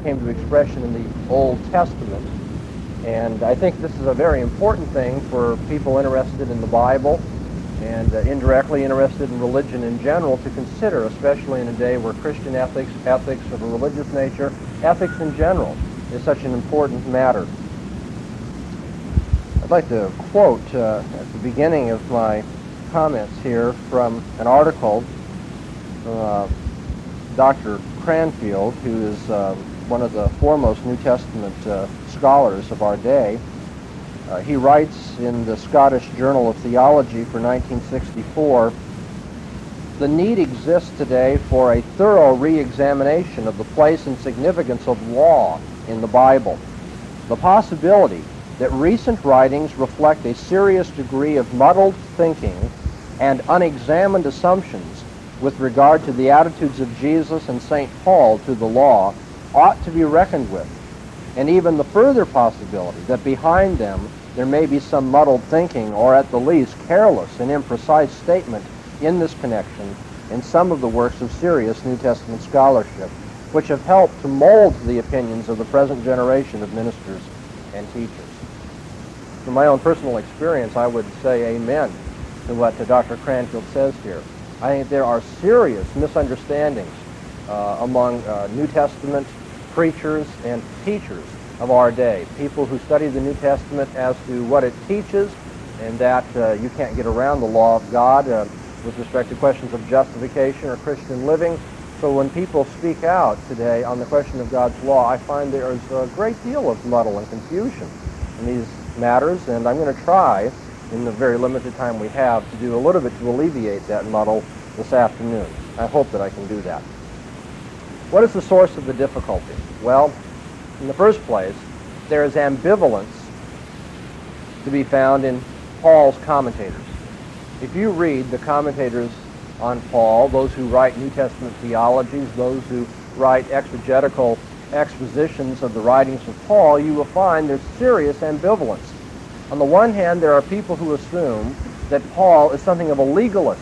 came to expression in the Old Testament. And I think this is a very important thing for people interested in the Bible and indirectly interested in religion in general to consider, especially in a day where Christian ethics of a religious nature, ethics in general, is such an important matter. I'd like to quote at the beginning of my comments here from an article from Dr. Cranfield, who is one of the foremost New Testament scholars of our day. He writes in the Scottish Journal of Theology for 1964, "The need exists today for a thorough re-examination of the place and significance of law in the Bible. The possibility that recent writings reflect a serious degree of muddled thinking and unexamined assumptions with regard to the attitudes of Jesus and St. Paul to the law ought to be reckoned with, and even the further possibility that behind them there may be some muddled thinking or at the least careless and imprecise statement in this connection in some of the works of serious New Testament scholarship, which have helped to mold the opinions of the present generation of ministers and teachers." From my own personal experience, I would say amen to what Dr. Cranfield says here. I think there are serious misunderstandings among New Testament preachers and teachers of our day, people who study the New Testament as to what it teaches, and that you can't get around the law of God with respect to questions of justification or Christian living. So when people speak out today on the question of God's law, I find there is a great deal of muddle and confusion in these matters, and I'm going to try, in the very limited time we have, to do a little bit to alleviate that muddle this afternoon. I hope that I can do that. What is the source of the difficulty? Well, in the first place, there is ambivalence to be found in Paul's commentators. If you read the commentators on Paul, those who write New Testament theologies, those who write exegetical expositions of the writings of Paul, you will find there's serious ambivalence. On the one hand, there are people who assume that Paul is something of a legalist,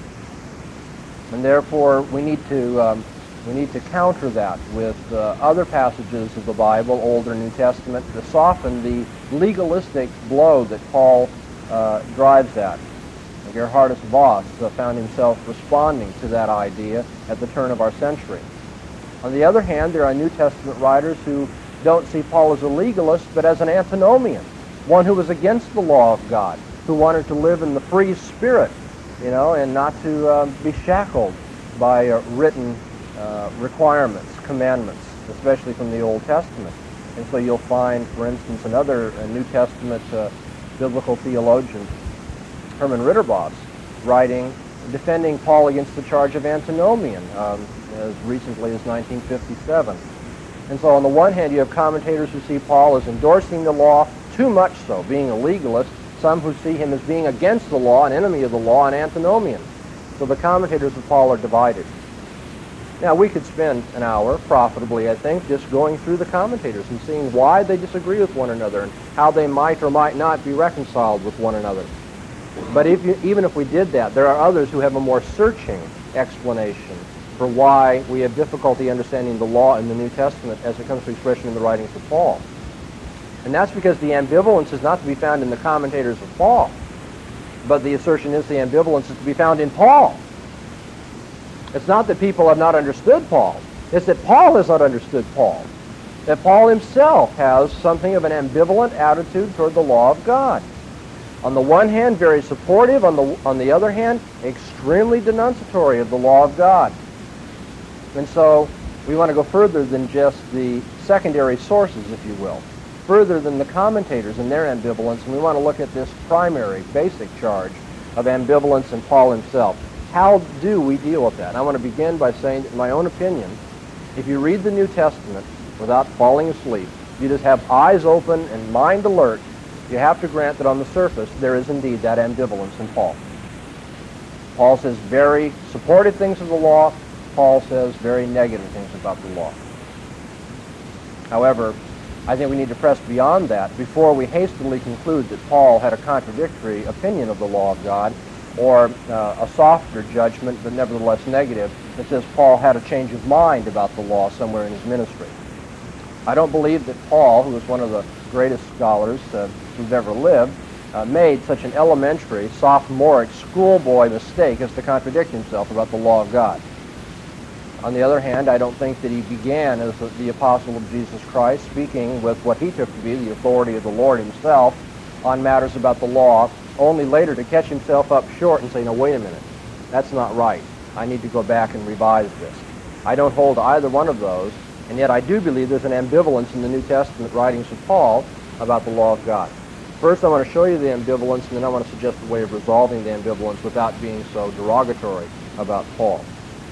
and therefore we need to counter that with other passages of the Bible, Old or New Testament, to soften the legalistic blow that Paul drives at. Gerhardus Voss found himself responding to that idea at the turn of our century. On the other hand, there are New Testament writers who don't see Paul as a legalist, but as an antinomian, one who was against the law of God, who wanted to live in the free spirit, and not to be shackled by written requirements, commandments, especially from the Old Testament. And so you'll find, for instance, another New Testament biblical theologian, Herman Ritterboss, writing, defending Paul against the charge of antinomian as recently as 1957. And so on the one hand, you have commentators who see Paul as endorsing the law, too much so, being a legalist, some who see him as being against the law, an enemy of the law, an antinomian. So the commentators of Paul are divided. Now, we could spend an hour, profitably, I think, just going through the commentators and seeing why they disagree with one another and how they might or might not be reconciled with one another. But even if we did that, there are others who have a more searching explanation for why we have difficulty understanding the law in the New Testament as it comes to expression in the writings of Paul. And that's because the ambivalence is not to be found in the commentators of Paul, but the assertion is the ambivalence is to be found in Paul. It's not that people have not understood Paul. It's that Paul has not understood Paul. That Paul himself has something of an ambivalent attitude toward the law of God. On the one hand, very supportive. On the other hand, extremely denunciatory of the law of God. And so we want to go further than just the secondary sources, if you will, further than the commentators and their ambivalence, and we want to look at this primary, basic charge of ambivalence in Paul himself. How do we deal with that? And I want to begin by saying that, in my own opinion, if you read the New Testament without falling asleep, you just have eyes open and mind alert, you have to grant that on the surface there is indeed that ambivalence in Paul. Paul says very supportive things of the law. Paul says very negative things about the law. However, I think we need to press beyond that before we hastily conclude that Paul had a contradictory opinion of the law of God, or a softer judgment, but nevertheless negative, that says Paul had a change of mind about the law somewhere in his ministry. I don't believe that Paul, who was one of the greatest scholars who's ever lived, made such an elementary, sophomoric, schoolboy mistake as to contradict himself about the law of God. On the other hand, I don't think that he began as the apostle of Jesus Christ, speaking with what he took to be the authority of the Lord himself on matters about the law, only later to catch himself up short and say, no, wait a minute, that's not right. I need to go back and revise this. I don't hold to either one of those, and yet I do believe there's an ambivalence in the New Testament writings of Paul about the law of God. First, I want to show you the ambivalence, and then I want to suggest a way of resolving the ambivalence without being so derogatory about Paul.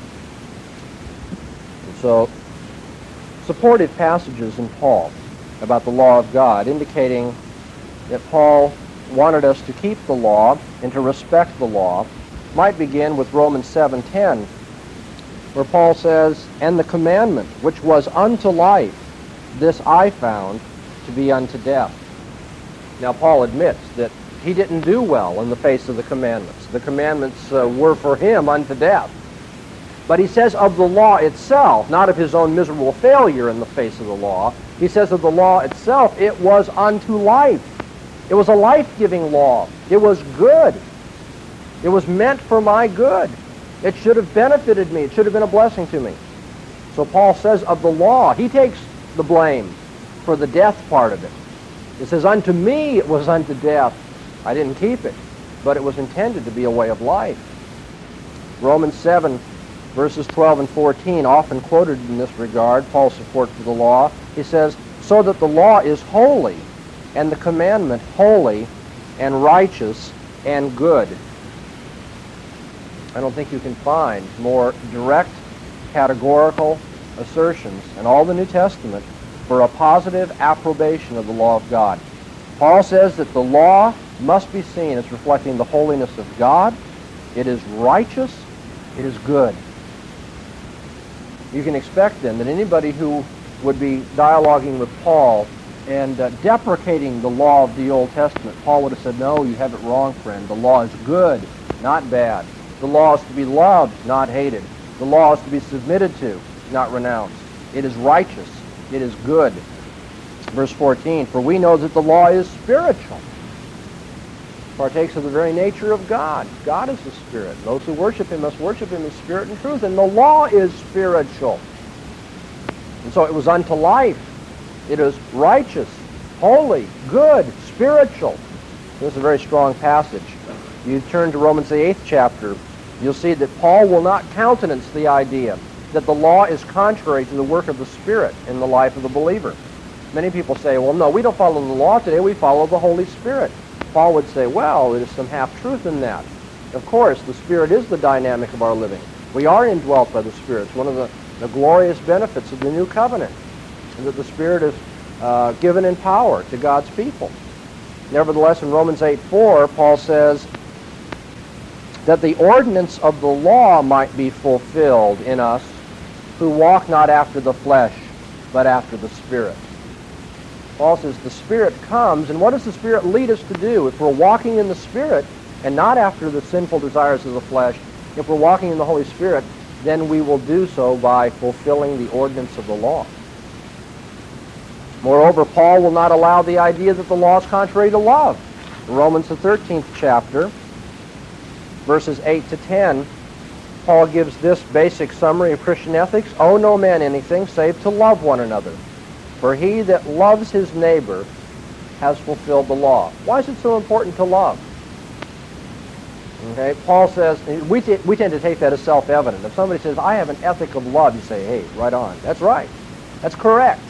And so, supportive passages in Paul about the law of God indicating that Paul wanted us to keep the law and to respect the law might begin with Romans 7:10, where Paul says, "And the commandment which was unto life, this I found to be unto death." Now, Paul admits that he didn't do well in the face of the commandments. The commandments were for him unto death. But he says of the law itself, not of his own miserable failure in the face of the law, he says of the law itself, it was unto life. It was a life-giving law. It was good. It was meant for my good. It should have benefited me. It should have been a blessing to me. So Paul says of the law, he takes the blame for the death part of it. It says, unto me it was unto death. I didn't keep it, but it was intended to be a way of life. Romans 7, verses 12 and 14, often quoted in this regard, Paul's support for the law. He says, so that the law is holy, and the commandment holy and righteous and good. I don't think you can find more direct, categorical assertions in all the New Testament for a positive approbation of the law of God. Paul says that the law must be seen as reflecting the holiness of God. It is righteous. It is good. You can expect then that anybody who would be dialoguing with Paul and deprecating the law of the Old Testament, Paul would have said, no, you have it wrong, friend. The law is good, not bad. The law is to be loved, not hated. The law is to be submitted to, not renounced. It is righteous. It is good. Verse 14, for we know that the law is spiritual. Partakes of the very nature of God. God is the Spirit. Those who worship him must worship him in spirit and truth. And the law is spiritual. And so it was unto life. It is righteous, holy, good, spiritual. This is a very strong passage. You turn to Romans the 8th chapter, you'll see that Paul will not countenance the idea that the law is contrary to the work of the Spirit in the life of the believer. Many people say, well, no, we don't follow the law today, we follow the Holy Spirit. Paul would say, well, there's some half-truth in that. Of course, the Spirit is the dynamic of our living. We are indwelt by the Spirit. It's one of the glorious benefits of the new covenant, and that the Spirit is given in power to God's people. Nevertheless, in Romans 8:4, Paul says that the ordinance of the law might be fulfilled in us who walk not after the flesh, but after the Spirit. Paul says the Spirit comes, and what does the Spirit lead us to do? If we're walking in the Spirit and not after the sinful desires of the flesh, if we're walking in the Holy Spirit, then we will do so by fulfilling the ordinance of the law. Moreover, Paul will not allow the idea that the law is contrary to love. In Romans the 13th chapter, verses 8 to 10, Paul gives this basic summary of Christian ethics. Owe no man anything save to love one another. For he that loves his neighbor has fulfilled the law. Why is it so important to love? Okay, Paul says, we tend to take that as self-evident. If somebody says, I have an ethic of love, you say, hey, right on. That's right. That's correct.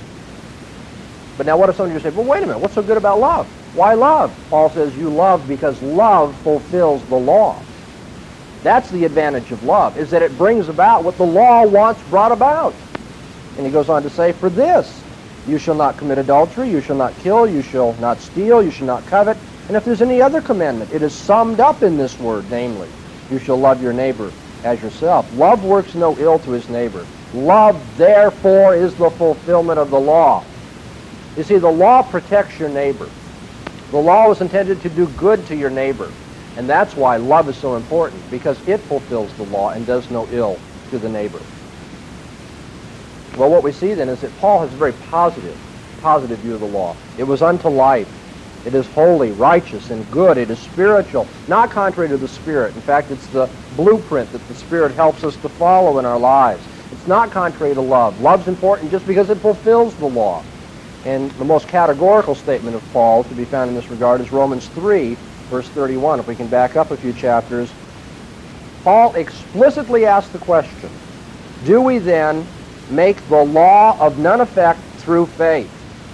But now what if somebody just says, well, wait a minute, what's so good about love? Why love? Paul says you love because love fulfills the law. That's the advantage of love, is that it brings about what the law wants brought about. And he goes on to say, for this, you shall not commit adultery, you shall not kill, you shall not steal, you shall not covet. And if there's any other commandment, it is summed up in this word, namely, you shall love your neighbor as yourself. Love works no ill to his neighbor. Love, therefore, is the fulfillment of the law. You see, the law protects your neighbor. The law was intended to do good to your neighbor. And that's why love is so important, because it fulfills the law and does no ill to the neighbor. Well, what we see then is that Paul has a very positive view of the law. It was unto life. It is holy, righteous, and good. It is spiritual, not contrary to the Spirit. In fact, it's the blueprint that the Spirit helps us to follow in our lives. It's not contrary to love. Love's important just because it fulfills the law. And the most categorical statement of Paul to be found in this regard is Romans 3, verse 31. If we can back up a few chapters, Paul explicitly asks the question, do we then make the law of none effect through faith?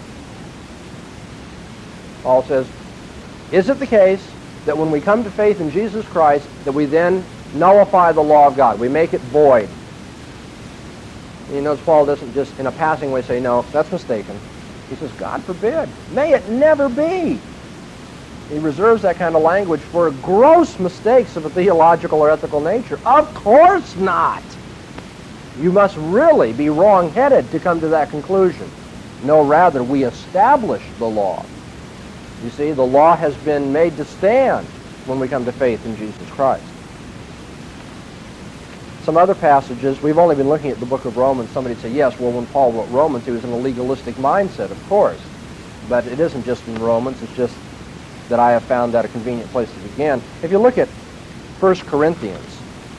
Paul says, is it the case that when we come to faith in Jesus Christ, that we then nullify the law of God? We make it void. You notice Paul doesn't just in a passing way say, no, that's mistaken. He says, God forbid. May it never be. He reserves that kind of language for gross mistakes of a theological or ethical nature. Of course not. You must really be wrong-headed to come to that conclusion. No, rather, we establish the law. You see, the law has been made to stand when we come to faith in Jesus Christ. Some other passages, we've only been looking at the book of Romans. Somebody say, yes, well, when Paul wrote Romans, he was in a legalistic mindset, of course. But it isn't just in Romans, it's just that I have found that a convenient place to begin. If you look at 1 Corinthians,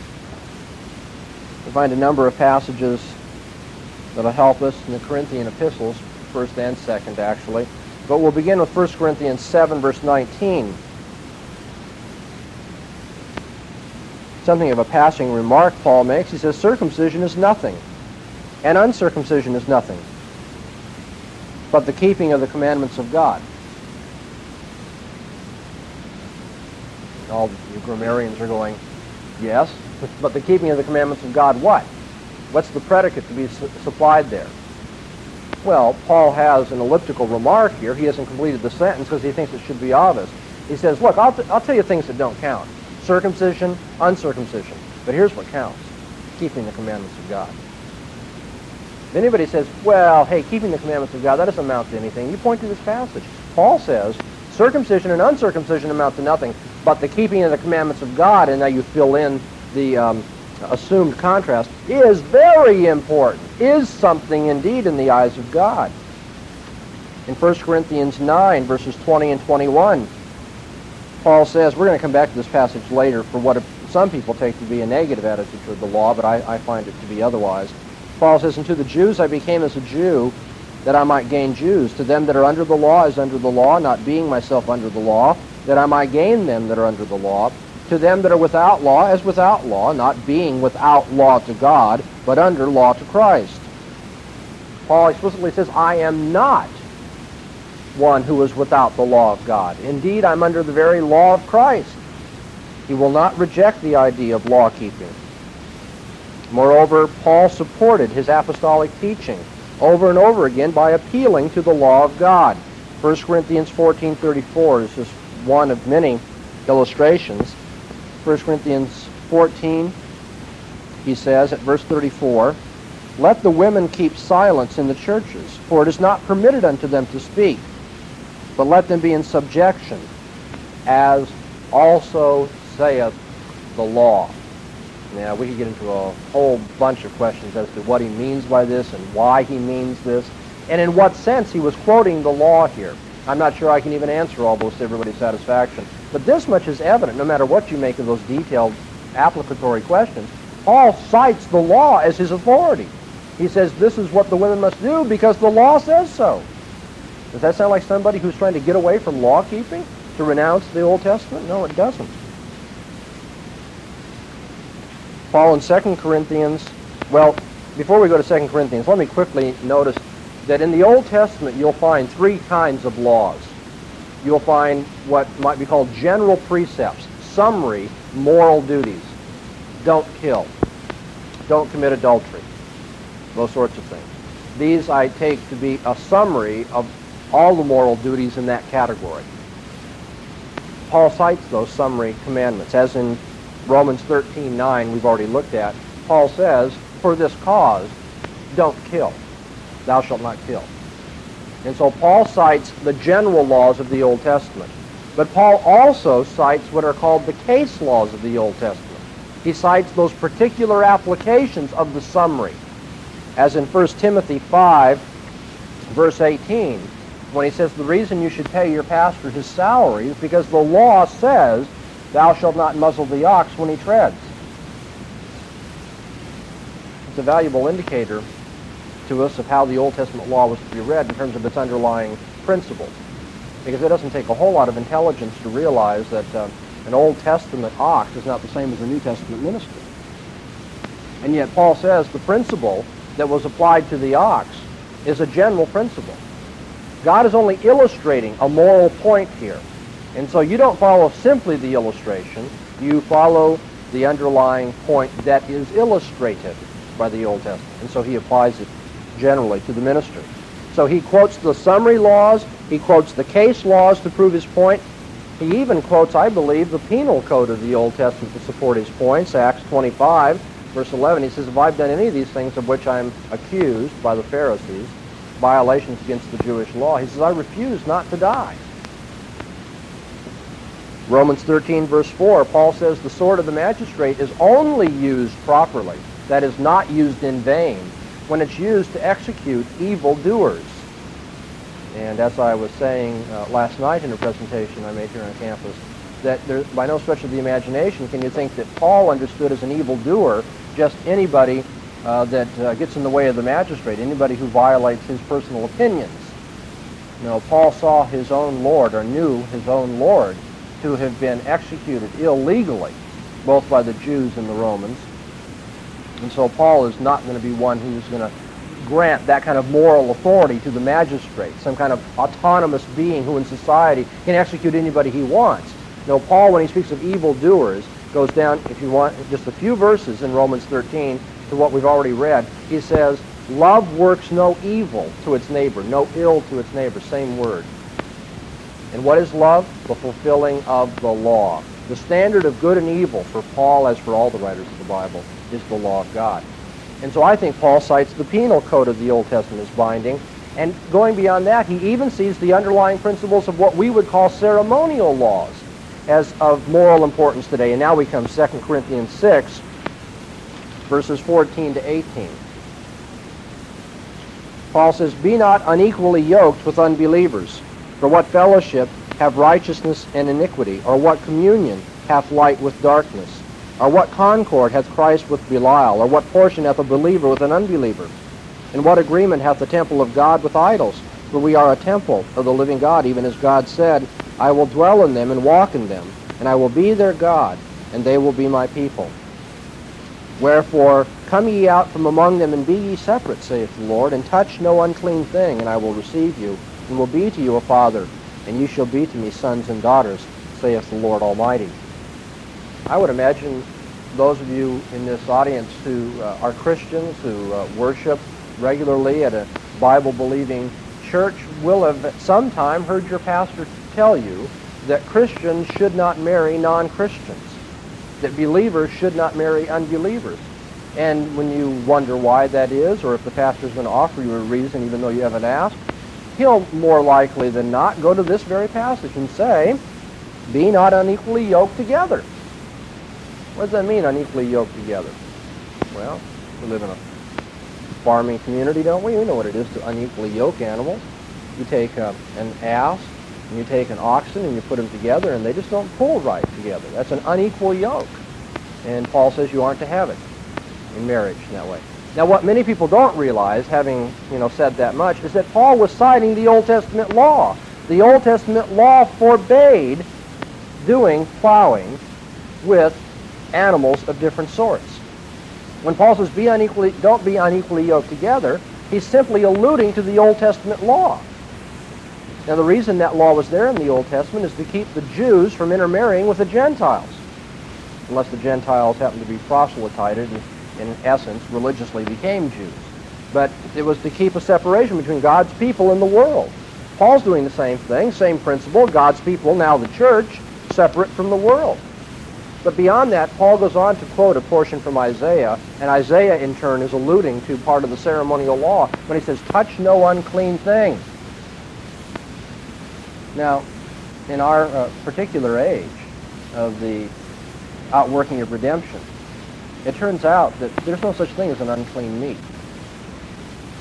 you find a number of passages that will help us in the Corinthian epistles, first and second, actually. But we'll begin with 1 Corinthians 7, verse 19. Something of a passing remark Paul makes. He says, circumcision is nothing, and uncircumcision is nothing, but the keeping of the commandments of God. All the grammarians are going, yes, but the keeping of the commandments of God, what? What's the predicate to be supplied there? Well, Paul has an elliptical remark here. He hasn't completed the sentence because he thinks it should be obvious. He says, look, I'll tell you things that don't count. Circumcision, uncircumcision. But here's what counts. Keeping the commandments of God. If anybody says, well, hey, keeping the commandments of God, that doesn't amount to anything, you point to this passage. Paul says, circumcision and uncircumcision amount to nothing, but the keeping of the commandments of God, and now you fill in the assumed contrast, is very important, is something indeed in the eyes of God. In 1 Corinthians 9, verses 20 and 21, Paul says, we're going to come back to this passage later for what some people take to be a negative attitude toward the law, but I find it to be otherwise. Paul says, and to the Jews I became as a Jew, that I might gain Jews. To them that are under the law as under the law, not being myself under the law, that I might gain them that are under the law. To them that are without law as without law, not being without law to God, but under law to Christ. Paul explicitly says, I am not one who is without the law of God. Indeed, I'm under the very law of Christ. He will not reject the idea of law-keeping. Moreover, Paul supported his apostolic teaching over and over again by appealing to the law of God. 1 Corinthians 14:34 is just one of many illustrations. 1 Corinthians 14, he says at verse 34, let the women keep silence in the churches, for it is not permitted unto them to speak, but let them be in subjection, as also saith the law. Now, we could get into a whole bunch of questions as to what he means by this and why he means this, and in what sense he was quoting the law here. I'm not sure I can even answer all those to everybody's satisfaction. But this much is evident, no matter what you make of those detailed applicatory questions. Paul cites the law as his authority. He says this is what the women must do because the law says so. Does that sound like somebody who's trying to get away from law-keeping, to renounce the Old Testament? No, it doesn't. Paul in 2 Corinthians, well, before we go to 2 Corinthians, let me quickly notice that in the Old Testament you'll find three kinds of laws. You'll find what might be called general precepts, summary moral duties. Don't kill. Don't commit adultery. Those sorts of things. These I take to be a summary of all the moral duties in that category. Paul cites those summary commandments, as in Romans 13:9 we've already looked at. Paul says, for this cause, don't kill. Thou shalt not kill. And so Paul cites the general laws of the Old Testament. But Paul also cites what are called the case laws of the Old Testament. He cites those particular applications of the summary. As in 1 Timothy 5, verse 18, when he says the reason you should pay your pastor his salary is because the law says, thou shalt not muzzle the ox when he treads. It's a valuable indicator to us of how the Old Testament law was to be read in terms of its underlying principles. Because it doesn't take a whole lot of intelligence to realize that an Old Testament ox is not the same as a New Testament minister. And yet Paul says the principle that was applied to the ox is a general principle. God is only illustrating a moral point here. And so you don't follow simply the illustration, you follow the underlying point that is illustrated by the Old Testament. And so he applies it generally to the minister. So he quotes the summary laws, he quotes the case laws to prove his point. He even quotes, I believe, the penal code of the Old Testament to support his points. Acts 25, verse 11, he says, if I've done any of these things of which I'm accused by the Pharisees, violations against the Jewish law, he says, I refuse not to die. Romans 13, verse 4, Paul says the sword of the magistrate is only used properly, that is, not used in vain, when it's used to execute evil doers. And as I was saying last night in a presentation I made here on campus, that there, by no stretch of the imagination can you think that Paul understood as an evil doer just anybody that gets in the way of the magistrate, anybody who violates his personal opinions. No, Paul saw his own Lord, or knew his own Lord, to have been executed illegally, both by the Jews and the Romans. And so Paul is not going to be one who's going to grant that kind of moral authority to the magistrate, some kind of autonomous being who in society can execute anybody he wants. No, Paul, when he speaks of evildoers, goes down, if you want, just a few verses in Romans 13 to what we've already read. He says, love works no evil to its neighbor, no ill to its neighbor, same word. And what is love? The fulfilling of the law. The standard of good and evil for Paul, as for all the writers of the Bible, is the law of God. And so I think Paul cites the penal code of the Old Testament as binding. And going beyond that, he even sees the underlying principles of what we would call ceremonial laws as of moral importance today. And now we come 2 Corinthians 6, verses 14 to 18. Paul says, be not unequally yoked with unbelievers. For what fellowship have righteousness and iniquity? Or what communion hath light with darkness? Or what concord hath Christ with Belial? Or what portion hath a believer with an unbeliever? And what agreement hath the temple of God with idols? For we are a temple of the living God, even as God said, I will dwell in them and walk in them, and I will be their God, and they will be my people. Wherefore, come ye out from among them, and be ye separate, saith the Lord, and touch no unclean thing, and I will receive you, and will be to you a father, and ye shall be to me sons and daughters, saith the Lord Almighty. I would imagine those of you in this audience who are Christians, who worship regularly at a Bible-believing church, will have at some time heard your pastor tell you that Christians should not marry non-Christians, that believers should not marry unbelievers. And when you wonder why that is, or if the pastor is going to offer you a reason even though you haven't asked, he'll more likely than not go to this very passage and say, be not unequally yoked together. What does that mean, unequally yoked together? Well, we live in a farming community, don't we? We know what it is to unequally yoke animals. You take an ass, and you take an oxen, and you put them together, and they just don't pull right together. That's an unequal yoke. And Paul says you aren't to have it in marriage in that way. Now, what many people don't realize, having said that much, is that Paul was citing the Old Testament law. The Old Testament law forbade doing plowing with animals of different sorts. When Paul says don't be unequally yoked together, he's simply alluding to the Old Testament law. Now, the reason that law was there in the Old Testament is to keep the Jews from intermarrying with the Gentiles, unless the Gentiles happened to be proselytized and, in essence, religiously became Jews. But it was to keep a separation between God's people and the world. Paul's doing the same thing, same principle. God's people, now the church, separate from the world. But beyond that, Paul goes on to quote a portion from Isaiah, and Isaiah, in turn, is alluding to part of the ceremonial law when he says, touch no unclean thing. Now, in our particular age of the outworking of redemption, it turns out that there's no such thing as an unclean meat.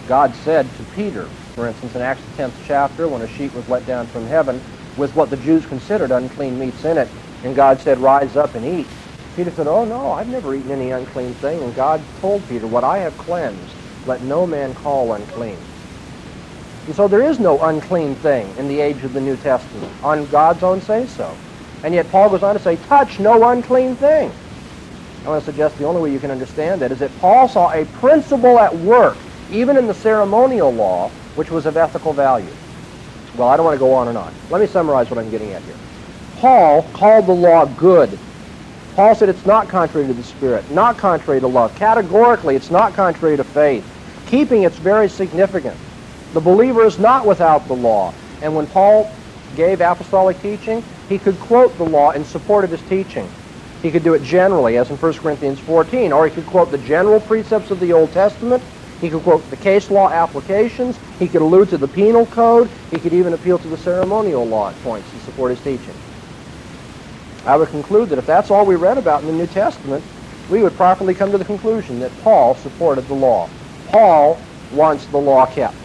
God said to Peter, for instance, in Acts 10th chapter, when a sheet was let down from heaven with what the Jews considered unclean meats in it, and God said, rise up and eat. Peter said, oh no, I've never eaten any unclean thing. And God told Peter, what I have cleansed, let no man call unclean. And so there is no unclean thing in the age of the New Testament, on God's own say-so. And yet Paul goes on to say, touch no unclean thing. I want to suggest the only way you can understand that is that Paul saw a principle at work, even in the ceremonial law, which was of ethical value. Well, I don't want to go on and on. Let me summarize what I'm getting at here. Paul called the law good. Paul said it's not contrary to the Spirit, not contrary to love. Categorically, it's not contrary to faith. Keeping it's very significant. The believer is not without the law. And when Paul gave apostolic teaching, he could quote the law in support of his teaching. He could do it generally, as in 1 Corinthians 14, or he could quote the general precepts of the Old Testament. He could quote the case law applications. He could allude to the penal code. He could even appeal to the ceremonial law at points to support his teaching. I would conclude that if that's all we read about in the New Testament, we would properly come to the conclusion that Paul supported the law. Paul wants the law kept.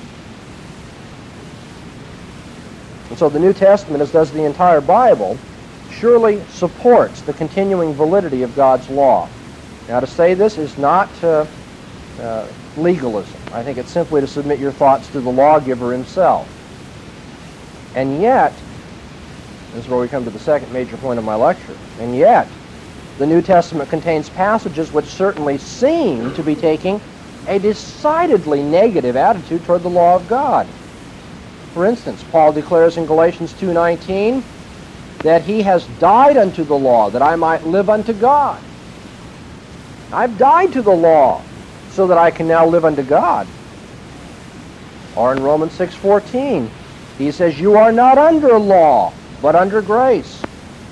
And so the New Testament, as does the entire Bible, surely supports the continuing validity of God's law. Now, to say this is not legalism. I think it's simply to submit your thoughts to the lawgiver himself. And yet, this is where we come to the second major point of my lecture, and yet, the New Testament contains passages which certainly seem to be taking a decidedly negative attitude toward the law of God. For instance, Paul declares in Galatians 2:19 that he has died unto the law that I might live unto God. I've died to the law so that I can now live unto God. Or in Romans 6:14, he says, you are not under law, but under grace.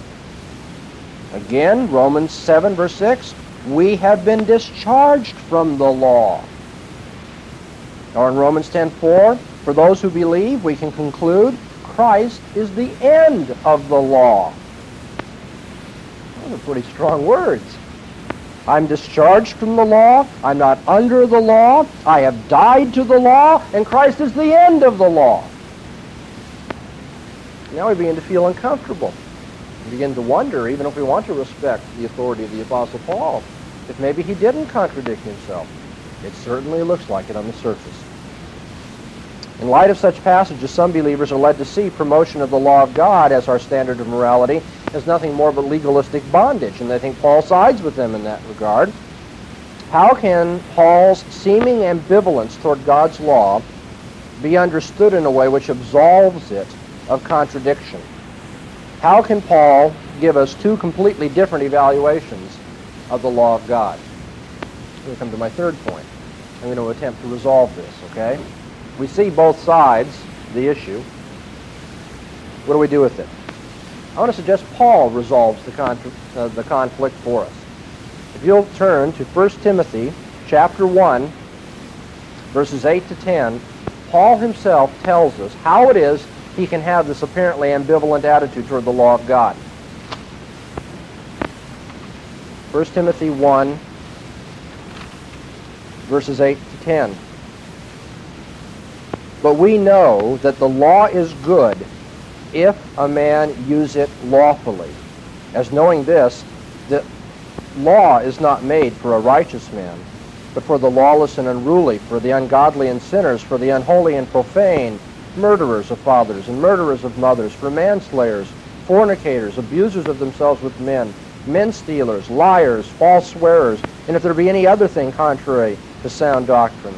Again, Romans 7, verse 6, we have been discharged from the law. Or in Romans 10:4, for those who believe, we can conclude Christ is the end of the law. Those are pretty strong words. I'm discharged from the law. I'm not under the law. I have died to the law, and Christ is the end of the law. Now we begin to feel uncomfortable. We begin to wonder, even if we want to respect the authority of the Apostle Paul, if maybe he didn't contradict himself. It certainly looks like it on the surface. In light of such passages, some believers are led to see promotion of the law of God as our standard of morality as nothing more but legalistic bondage, and they think Paul sides with them in that regard. How can Paul's seeming ambivalence toward God's law be understood in a way which absolves it of contradiction? How can Paul give us two completely different evaluations of the law of God? I'm going to come to my third point. I'm going to attempt to resolve this, okay? We see both sides of the issue. What do we do with it? I want to suggest Paul resolves the conflict for us. If you'll turn to 1 Timothy chapter 1, verses 8 to 10, Paul himself tells us how it is he can have this apparently ambivalent attitude toward the law of God. 1 Timothy 1, verses 8 to 10. But we know that the law is good if a man use it lawfully. As knowing this, the law is not made for a righteous man, but for the lawless and unruly, for the ungodly and sinners, for the unholy and profane, murderers of fathers and murderers of mothers, for manslayers, fornicators, abusers of themselves with men, men-stealers, liars, false swearers, and if there be any other thing contrary to sound doctrine.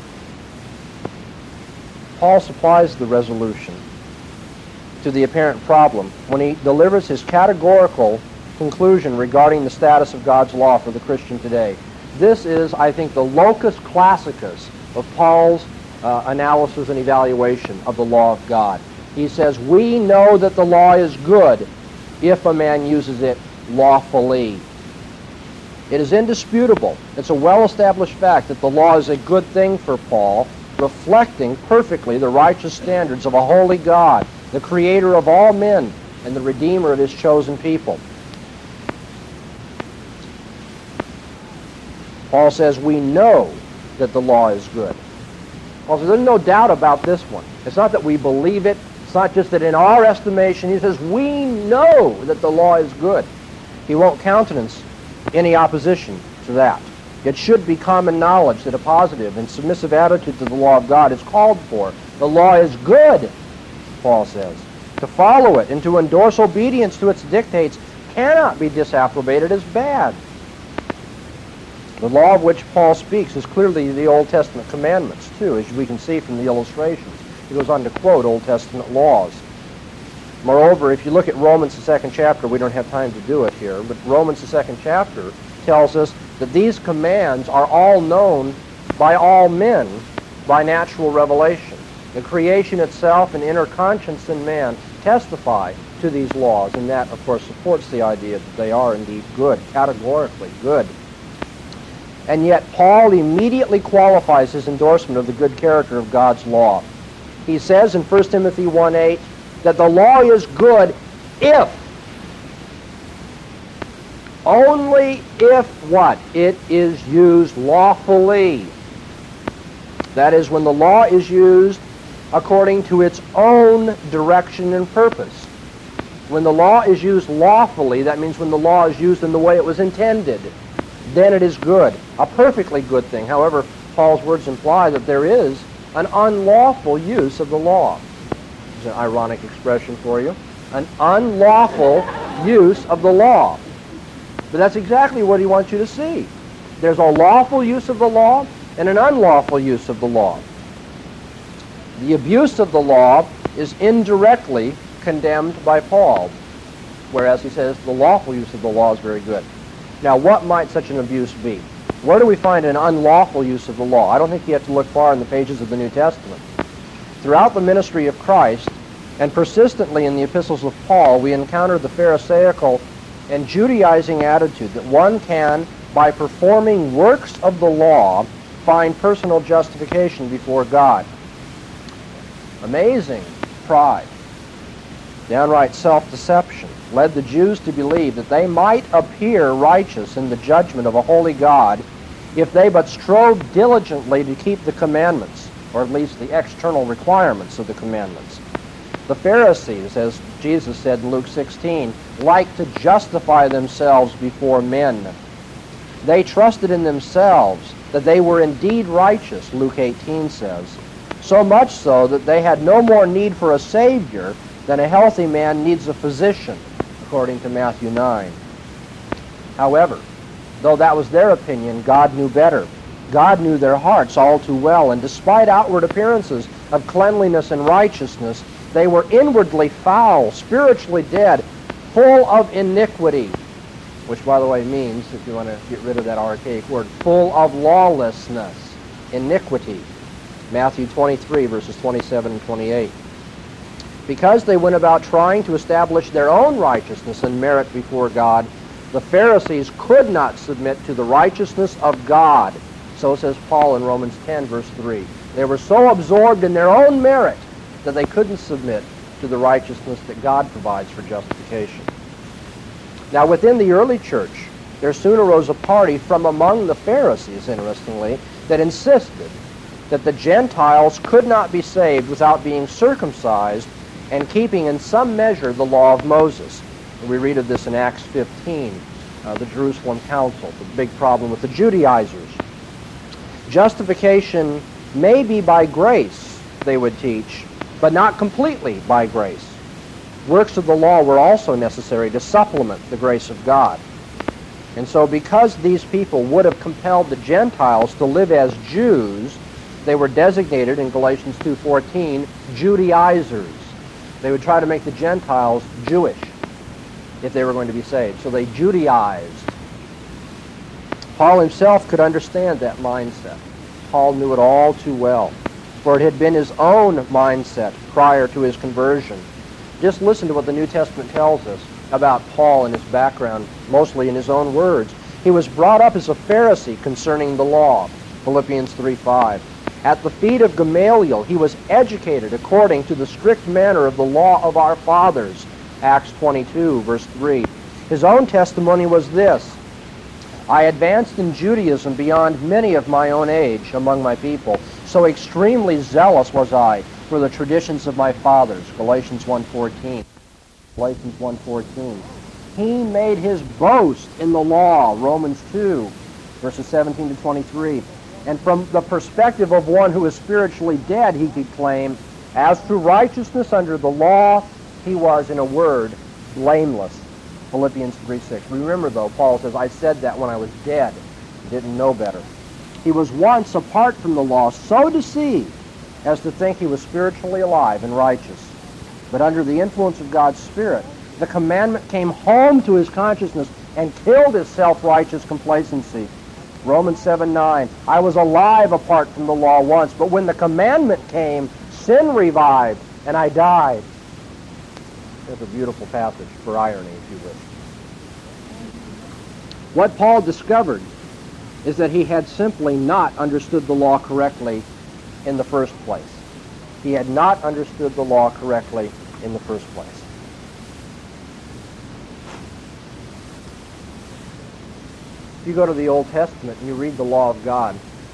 Paul supplies the resolution to the apparent problem when he delivers his categorical conclusion regarding the status of God's law for the Christian today. This is, I think, the locus classicus of Paul's analysis and evaluation of the law of God. He says, we know that the law is good if a man uses it lawfully. It is indisputable. It's a well-established fact that the law is a good thing for Paul, reflecting perfectly the righteous standards of a holy God, the creator of all men and the redeemer of his chosen people. Paul says we know that the law is good. Paul says, there's no doubt about this one. It's not that we believe it. It's not just that in our estimation, he says, we know that the law is good. He won't countenance any opposition to that. It should be common knowledge that a positive and submissive attitude to the law of God is called for. The law is good, Paul says. To follow it and to endorse obedience to its dictates cannot be disapprobated as bad. The law of which Paul speaks is clearly the Old Testament commandments, too, as we can see from the illustrations. He goes on to quote Old Testament laws. Moreover, if you look at Romans, the 2nd chapter, we don't have time to do it here, but Romans, the 2nd chapter, tells us that these commands are all known by all men by natural revelation. The creation itself and inner conscience in man testify to these laws, and that, of course, supports the idea that they are indeed good, categorically good. And yet, Paul immediately qualifies his endorsement of the good character of God's law. He says in 1 Timothy 1:8 that the law is good if, only if what? It is used lawfully. That is, when the law is used according to its own direction and purpose. When the law is used lawfully, that means when the law is used in the way it was intended, then it is good, a perfectly good thing. However, Paul's words imply that there is an unlawful use of the law. It's an ironic expression for you. An unlawful use of the law. But that's exactly what he wants you to see. There's a lawful use of the law and an unlawful use of the law. The abuse of the law is indirectly condemned by Paul, whereas he says the lawful use of the law is very good. Now, what might such an abuse be? Where do we find an unlawful use of the law? I don't think you have to look far in the pages of the New Testament. Throughout the ministry of Christ, and persistently in the epistles of Paul, we encounter the Pharisaical and Judaizing attitude that one can, by performing works of the law, find personal justification before God. Amazing pride, downright self-deception, led the Jews to believe that they might appear righteous in the judgment of a holy God if they but strove diligently to keep the commandments, or at least the external requirements of the commandments. The Pharisees, as Jesus said in Luke 16, liked to justify themselves before men. They trusted in themselves that they were indeed righteous, Luke 18 says, so much so that they had no more need for a Savior than a healthy man needs a physician, according to Matthew 9. However, though that was their opinion, God knew better. God knew their hearts all too well, and despite outward appearances of cleanliness and righteousness, they were inwardly foul, spiritually dead, full of iniquity, which, by the way, means, if you want to get rid of that archaic word, full of lawlessness, iniquity. Matthew 23, verses 27 and 28. Because they went about trying to establish their own righteousness and merit before God, the Pharisees could not submit to the righteousness of God. So says Paul in Romans 10, verse 3. They were so absorbed in their own merit that they couldn't submit to the righteousness that God provides for justification. Now, within the early church, there soon arose a party from among the Pharisees, interestingly, that insisted that the Gentiles could not be saved without being circumcised and keeping in some measure the law of Moses. And we read of this in Acts 15, the Jerusalem Council, the big problem with the Judaizers. Justification may be by grace, they would teach, but not completely by grace. Works of the law were also necessary to supplement the grace of God. And so because these people would have compelled the Gentiles to live as Jews, they were designated in Galatians 2:14 Judaizers. They would try to make the Gentiles Jewish if they were going to be saved. So they Judaized. Paul himself could understand that mindset. Paul knew it all too well, for it had been his own mindset prior to his conversion. Just listen to what the New Testament tells us about Paul and his background, mostly in his own words. He was brought up as a Pharisee concerning the law, Philippians 3:5. At the feet of Gamaliel, he was educated according to the strict manner of the law of our fathers, Acts 22, verse 3. His own testimony was this: I advanced in Judaism beyond many of my own age among my people, So extremely zealous was I for the traditions of my fathers. Galatians 1:14. Galatians 1:14. He made his boast in the law. Romans 2, verses 17 to 23. And from the perspective of one who is spiritually dead, he could claim, as to righteousness under the law, he was, in a word, blameless. Philippians 3:6. Remember, though, Paul says, I said that when I was dead. Didn't know better. He was once apart from the law, so deceived as to think he was spiritually alive and righteous. But under the influence of God's Spirit, the commandment came home to his consciousness and killed his self-righteous complacency. Romans 7:9. I was alive apart from the law once, but when the commandment came, sin revived, and I died. That's a beautiful passage for irony, if you wish. What Paul discovered is that he had simply not understood the law correctly in the first place. He had not understood the law correctly in the first place. If you go to the Old Testament and you read the law of God,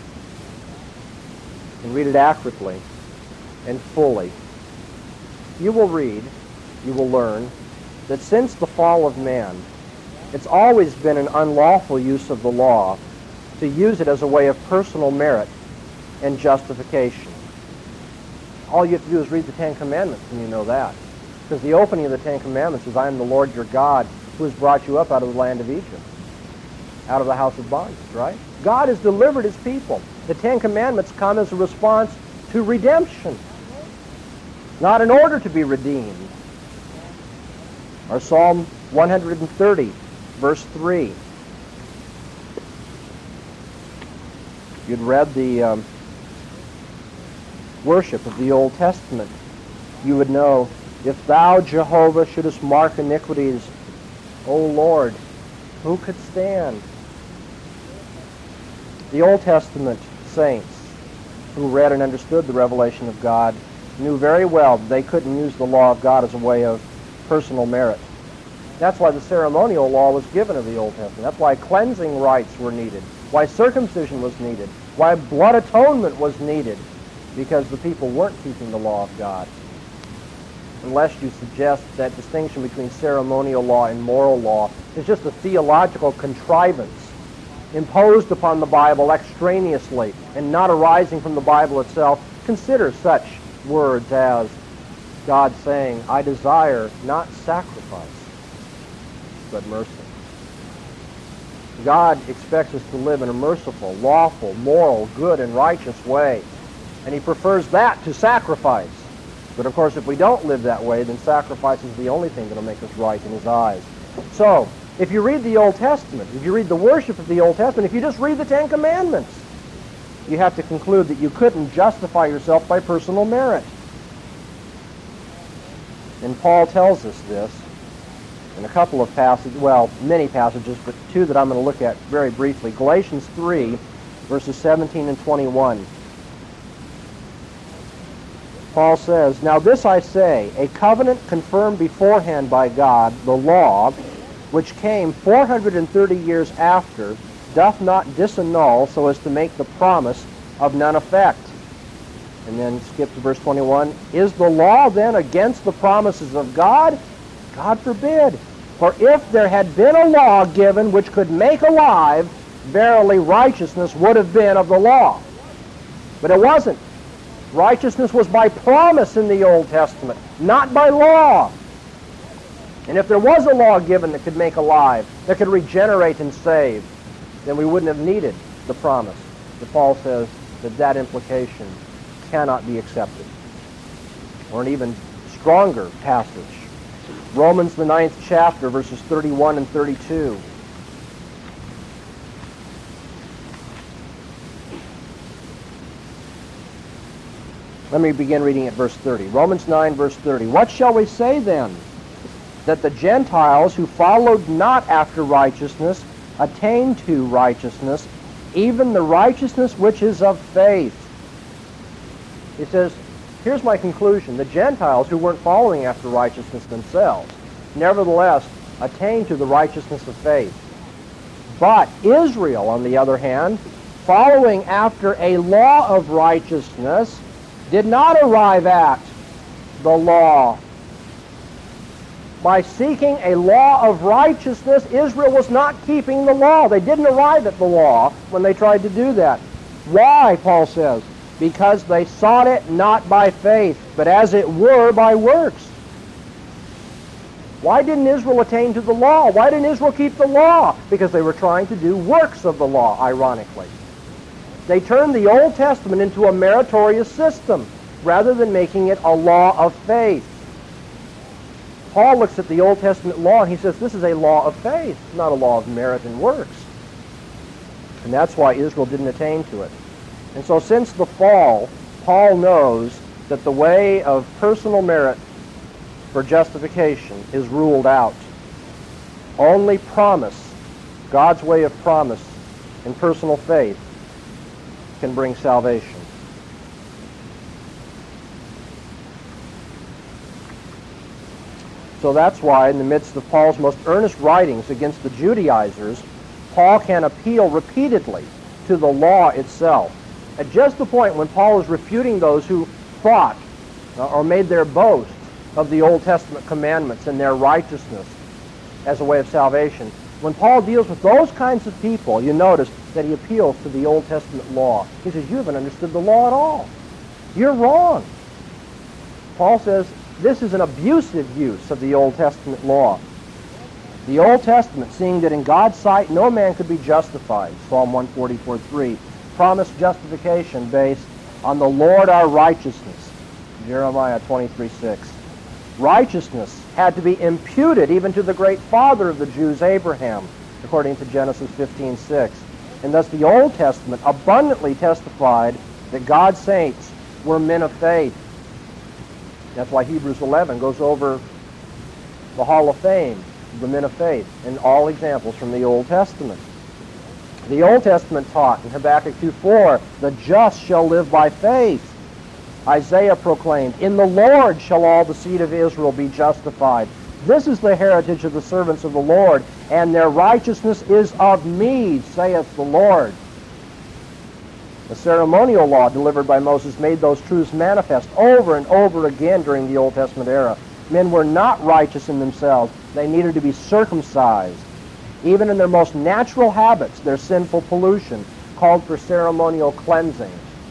and read it accurately and fully, you will learn that since the fall of man, it's always been an unlawful use of the law to use it as a way of personal merit and justification. All you have to do is read the Ten Commandments and you know that. Because the opening of the Ten Commandments is, I am the Lord your God who has brought you up out of the land of Egypt, out of the house of bondage, right? God has delivered his people. The Ten Commandments come as a response to redemption, not in order to be redeemed. Or Psalm 130, verse 3. If you'd read the worship of the Old Testament, you would know, if thou, Jehovah, shouldest mark iniquities, O Lord, who could stand? The Old Testament saints who read and understood the revelation of God knew very well that they couldn't use the law of God as a way of personal merit. That's why the ceremonial law was given of the Old Testament. That's why cleansing rites were needed, why circumcision was needed, why blood atonement was needed, because the people weren't keeping the law of God. Unless you suggest that distinction between ceremonial law and moral law is just a theological contrivance imposed upon the Bible extraneously and not arising from the Bible itself, consider such words as God saying, I desire not sacrifice, but mercy. God expects us to live in a merciful, lawful, moral, good, and righteous way, and he prefers that to sacrifice. But of course, if we don't live that way, then sacrifice is the only thing that will make us right in his eyes. So, if you read the Old Testament, if you read the worship of the Old Testament, if you just read the Ten Commandments, you have to conclude that you couldn't justify yourself by personal merit. And Paul tells us this in a couple of passages, well, many passages, but two that I'm going to look at very briefly. Galatians 3, verses 17 and 21. Paul says, Now this I say, a covenant confirmed beforehand by God, the law, which came 430 years after, doth not disannul so as to make the promise of none effect. And then skip to verse 21. Is the law then against the promises of God? God forbid. For if there had been a law given which could make alive, verily righteousness would have been of the law. But it wasn't. Righteousness was by promise in the Old Testament, not by law. And if there was a law given that could make alive, that could regenerate and save, then we wouldn't have needed the promise. But Paul says that that implication cannot be accepted. Or an even stronger passage. Romans, the 9th chapter, verses 31 and 32. Let me begin reading at verse 30. Romans 9, verse 30. What shall we say then? That the Gentiles who followed not after righteousness attained to righteousness, even the righteousness which is of faith. He says, here's my conclusion. The Gentiles who weren't following after righteousness themselves, nevertheless, attained to the righteousness of faith. But Israel, on the other hand, following after a law of righteousness, did not arrive at the law. By seeking a law of righteousness, Israel was not keeping the law. They didn't arrive at the law when they tried to do that. Why, Paul says? Because they sought it not by faith, but as it were by works. Why didn't Israel attain to the law? Why didn't Israel keep the law? Because they were trying to do works of the law, ironically. They turned the Old Testament into a meritorious system rather than making it a law of faith. Paul looks at the Old Testament law and he says this is a law of faith, not a law of merit and works. And that's why Israel didn't attain to it. And so since the fall, Paul knows that the way of personal merit for justification is ruled out. Only promise, God's way of promise and personal faith, can bring salvation. So that's why in the midst of Paul's most earnest writings against the Judaizers, Paul can appeal repeatedly to the law itself. At just the point when Paul is refuting those who thought or made their boast of the Old Testament commandments and their righteousness as a way of salvation, when Paul deals with those kinds of people, you notice that he appeals to the Old Testament law. He says, you haven't understood the law at all. You're wrong. Paul says, this is an abusive use of the Old Testament law. The Old Testament, seeing that in God's sight no man could be justified, Psalm 144:3, promised justification based on the Lord our righteousness, Jeremiah 23:6. Righteousness had to be imputed even to the great father of the Jews, Abraham, according to Genesis 15:6. And thus the Old Testament abundantly testified that God's saints were men of faith. That's why Hebrews 11 goes over the Hall of Fame of the men of faith and all examples from the Old Testament. The Old Testament taught in Habakkuk 2:4, the just shall live by faith. Isaiah proclaimed, in the Lord shall all the seed of Israel be justified. This is the heritage of the servants of the Lord, and their righteousness is of me, saith the Lord. The ceremonial law delivered by Moses made those truths manifest over and over again during the Old Testament era. Men were not righteous in themselves. They needed to be circumcised. Even in their most natural habits, their sinful pollution called for ceremonial cleansing.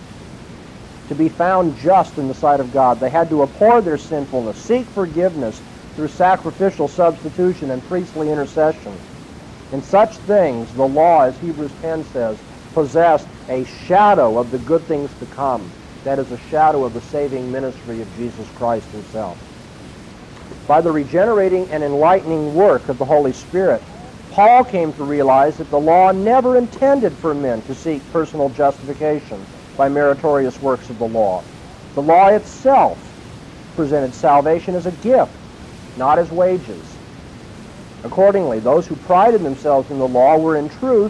To be found just in the sight of God, they had to abhor their sinfulness, seek forgiveness through sacrificial substitution and priestly intercession. In such things, the law, as Hebrews 10 says, possessed a shadow of the good things to come. That is a shadow of the saving ministry of Jesus Christ himself. By the regenerating and enlightening work of the Holy Spirit, Paul came to realize that the law never intended for men to seek personal justification by meritorious works of the law. The law itself presented salvation as a gift, not as wages. Accordingly, those who prided themselves in the law were in truth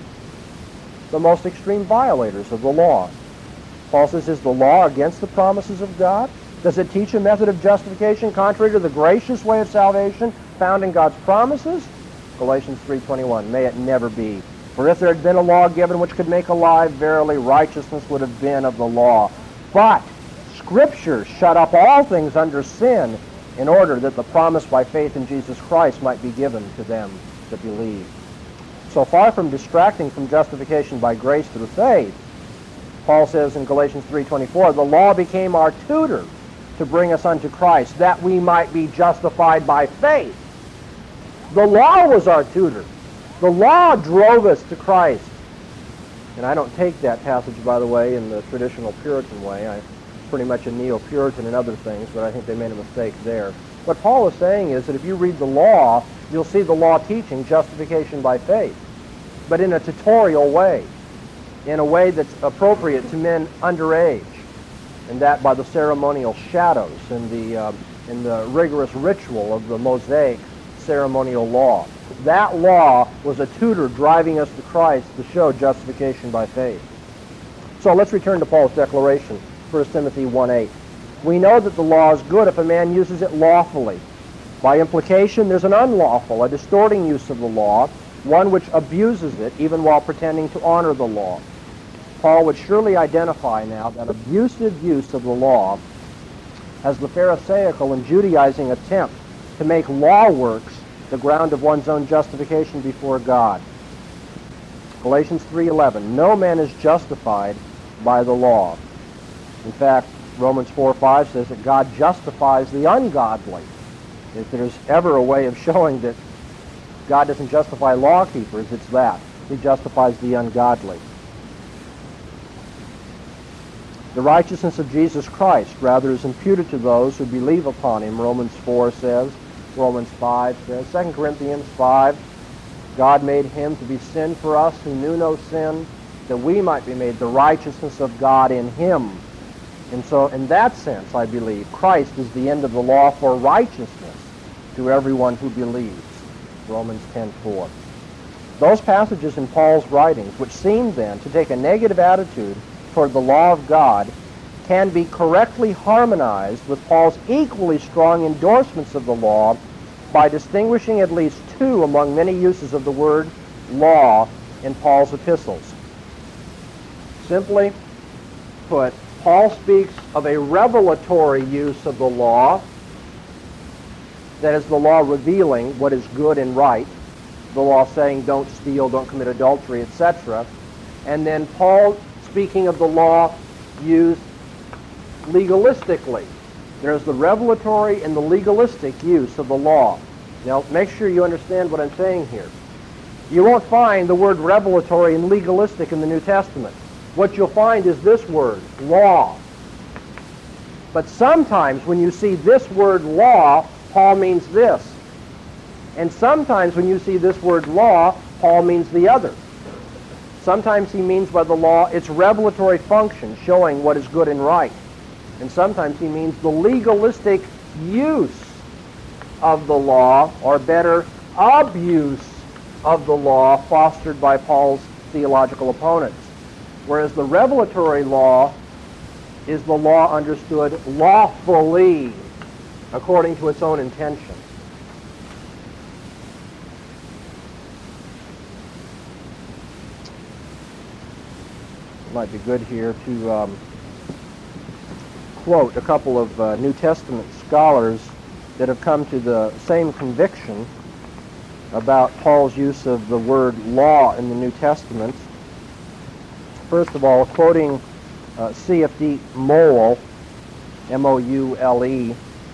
the most extreme violators of the law. Paul says, is the law against the promises of God? Does it teach a method of justification contrary to the gracious way of salvation found in God's promises? Galatians 3:21, may it never be. For if there had been a law given which could make alive, verily righteousness would have been of the law. But Scripture shut up all things under sin in order that the promise by faith in Jesus Christ might be given to them that believe. So far from distracting from justification by grace through faith, Paul says in Galatians 3:24, the law became our tutor to bring us unto Christ, that we might be justified by faith. The law was our tutor. The law drove us to Christ. And I don't take that passage, by the way, in the traditional Puritan way. I'm pretty much a neo-Puritan in other things, but I think they made a mistake there. What Paul is saying is that if you read the law, you'll see the law teaching justification by faith, but in a tutorial way, in a way that's appropriate to men underage, and that by the ceremonial shadows and the rigorous ritual of the Mosaic ceremonial law. That law was a tutor driving us to Christ to show justification by faith. So let's return to Paul's declaration, 1 Timothy 1:8. We know that the law is good if a man uses it lawfully. By implication, there's an unlawful, a distorting use of the law, one which abuses it even while pretending to honor the law. Paul would surely identify now that abusive use of the law as the Pharisaical and Judaizing attempt to make law works the ground of one's own justification before God. Galatians 3:11, no man is justified by the law. In fact, Romans 4:5 says that God justifies the ungodly. If there's ever a way of showing that God doesn't justify law keepers, it's that. He justifies the ungodly. The righteousness of Jesus Christ, rather, is imputed to those who believe upon him, Romans 4 says. Romans 5 says. 2 Corinthians 5, God made him to be sin for us who knew no sin, that we might be made the righteousness of God in him. And so, in that sense, I believe, Christ is the end of the law for righteousness to everyone who believes. Romans 10:4. Those passages in Paul's writings, which seem then to take a negative attitude toward the law of God, can be correctly harmonized with Paul's equally strong endorsements of the law by distinguishing at least two among many uses of the word law in Paul's epistles. Simply put, Paul speaks of a revelatory use of the law, that is, the law revealing what is good and right, the law saying don't steal, don't commit adultery, etc. And then Paul speaking of the law used legalistically. There's the revelatory and the legalistic use of the law. Now, make sure you understand what I'm saying here. You won't find the word revelatory and legalistic in the New Testament. What you'll find is this word, law. But sometimes when you see this word law, Paul means this. And sometimes when you see this word law, Paul means the other. Sometimes he means by the law its revelatory function, showing what is good and right. And sometimes he means the legalistic use of the law, or better, abuse of the law fostered by Paul's theological opponents. Whereas the revelatory law is the law understood lawfully, according to its own intention. It might be good here to quote a couple of New Testament scholars that have come to the same conviction about Paul's use of the word law in the New Testament. First of all, quoting C.F.D. Moule, M-O-U-L-E,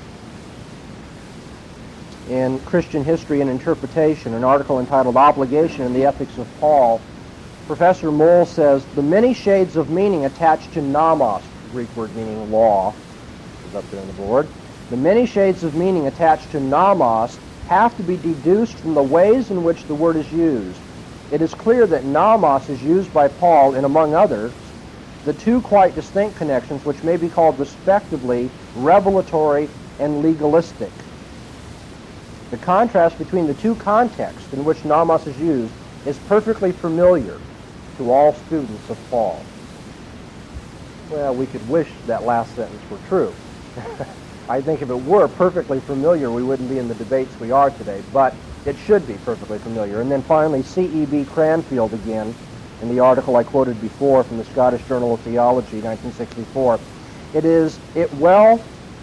in Christian History and Interpretation, an article entitled Obligation in the Ethics of Paul, Professor Moule says, the many shades of meaning attached to nomos, Greek word meaning law, is up there on the board. The many shades of meaning attached to nomos have to be deduced from the ways in which the word is used. It is clear that nomos is used by Paul in, among others, the two quite distinct connections which may be called respectively revelatory and legalistic. The contrast between the two contexts in which nomos is used is perfectly familiar to all students of Paul. Well, we could wish that last sentence were true. I think if it were perfectly familiar, we wouldn't be in the debates we are today, but it should be perfectly familiar. And then finally, C.E.B. Cranfield again, in the article I quoted before from the Scottish Journal of Theology, 1964. It will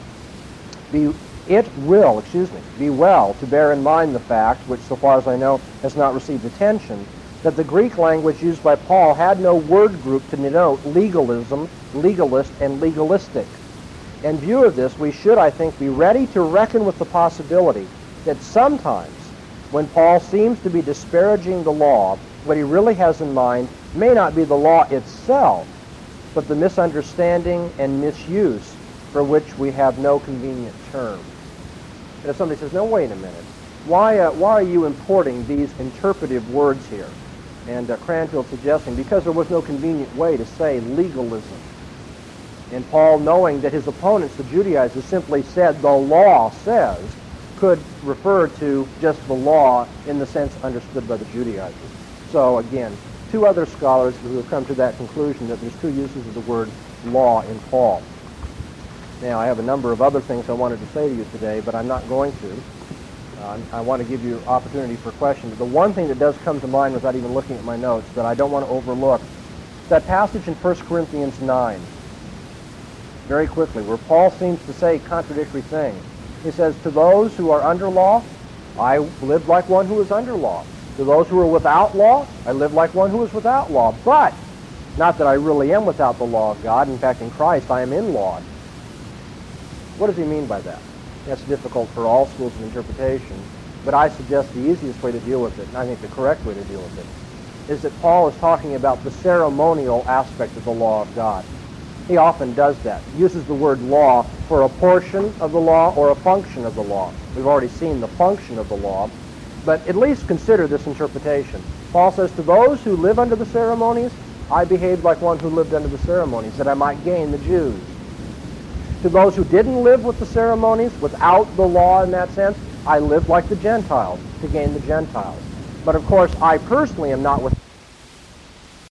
be well to bear in mind the fact, which so far as I know has not received attention, that the Greek language used by Paul had no word group to denote legalism, legalist, and legalistic. In view of this, we should, I think, be ready to reckon with the possibility that sometimes, when Paul seems to be disparaging the law, what he really has in mind may not be the law itself, but the misunderstanding and misuse for which we have no convenient term. And if somebody says, no, wait a minute, why are you importing these interpretive words here? And Cranfield suggesting, because there was no convenient way to say legalism. And Paul, knowing that his opponents, the Judaizers, simply said the law says, could refer to just the law in the sense understood by the Judaizers. So again, two other scholars who have come to that conclusion that there's two uses of the word law in Paul. Now, I have a number of other things I wanted to say to you today, but I'm not going to. I want to give you opportunity for questions. The one thing that does come to mind without even looking at my notes that I don't want to overlook That passage in 1 Corinthians 9, very quickly, where Paul seems to say contradictory things. He says, to those who are under law, I lived like one who is under law. To those who are without law, I live like one who is without law. But, not that I really am without the law of God. In fact, in Christ, I am in law. What does he mean by that? That's difficult for all schools of interpretation. But I suggest the easiest way to deal with it, and I think the correct way to deal with it, is that Paul is talking about the ceremonial aspect of the law of God. He often does that. He uses the word law for a portion of the law or a function of the law. We've already seen the function of the law, but at least consider this interpretation. Paul says, to those who live under the ceremonies, I behaved like one who lived under the ceremonies, that I might gain the Jews. To those who didn't live with the ceremonies, without the law in that sense, I lived like the Gentiles, to gain the Gentiles. But of course, I personally am not with